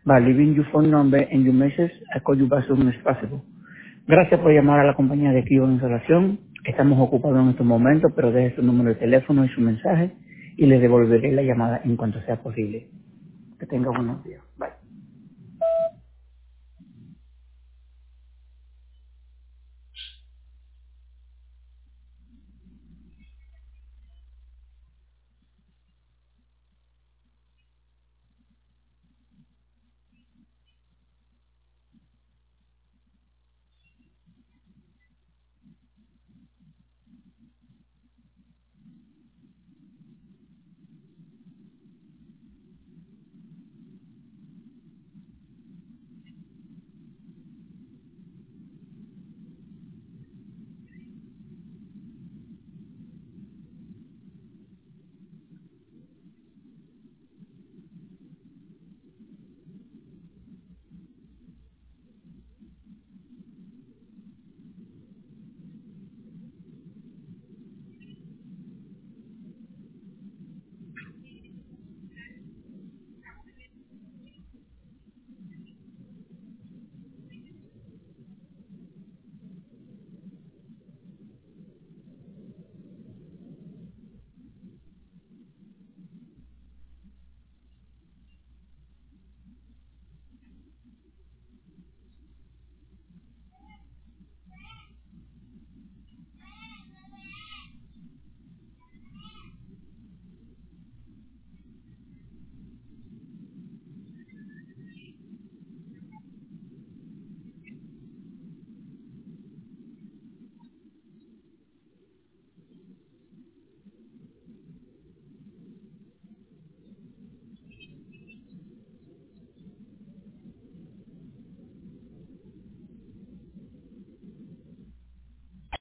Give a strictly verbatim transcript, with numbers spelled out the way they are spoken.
by leaving your phone number and your message. I call you back as soon as possible. Gracias por llamar a la compañía de Equipo de Insolación. Estamos ocupados en estos momentos, pero deje su número de teléfono y su mensaje y le devolveré la llamada en cuanto sea posible. Que tenga buenos días.